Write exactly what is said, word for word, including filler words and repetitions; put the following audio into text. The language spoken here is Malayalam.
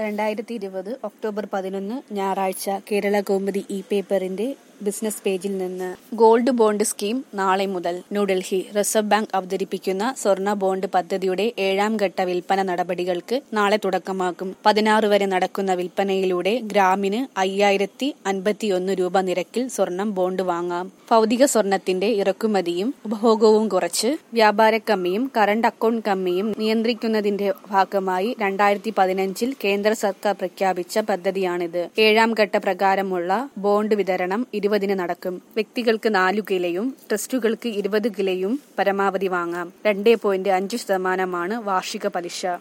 രണ്ടായിരത്തി ഇരുപത് ഒക്ടോബർ പതിനൊന്ന് ഞായറാഴ്ച കേരള കൗമുദി ഇ പേപ്പറിന്റെ ബിസിനസ് പേജിൽ നിന്ന്. ഗോൾഡ് ബോണ്ട് സ്കീം നാളെ മുതൽ. ന്യൂഡൽഹി. റിസർവ് ബാങ്ക് അവതരിപ്പിക്കുന്ന സ്വർണ്ണ ബോണ്ട് പദ്ധതിയുടെ ഏഴാം ഘട്ട വിൽപ്പന നടപടികൾക്ക് നാളെ തുടക്കമാകും. പതിനാറ് വരെ നടക്കുന്ന വിൽപ്പനയിലൂടെ ഗ്രാമിന് അയ്യായിരത്തി അൻപത്തിയൊന്ന് രൂപ നിരക്കിൽ സ്വർണം ബോണ്ട് വാങ്ങാം. ഭൗതിക സ്വർണത്തിന്റെ ഇറക്കുമതിയും ഉപഭോഗവും കുറച്ച് വ്യാപാര കമ്മിയും കറണ്ട് അക്കൗണ്ട് കമ്മിയും നിയന്ത്രിക്കുന്നതിന്റെ ഭാഗമായി രണ്ടായിരത്തി പതിനഞ്ചിൽ കേന്ദ്ര സർക്കാർ പ്രഖ്യാപിച്ച പദ്ധതിയാണിത്. ഏഴാം ഘട്ട പ്രകാരമുള്ള ബോണ്ട് വിതരണം ഇരുപതിന് നടക്കും. വ്യക്തികൾക്ക് നാലു കിലയും ട്രസ്റ്റുകൾക്ക് ഇരുപത് കിലയും പരമാവധി വാങ്ങാം. രണ്ടേ പോയിന്റ് അഞ്ച് ശതമാനമാണ് വാർഷിക പലിശ.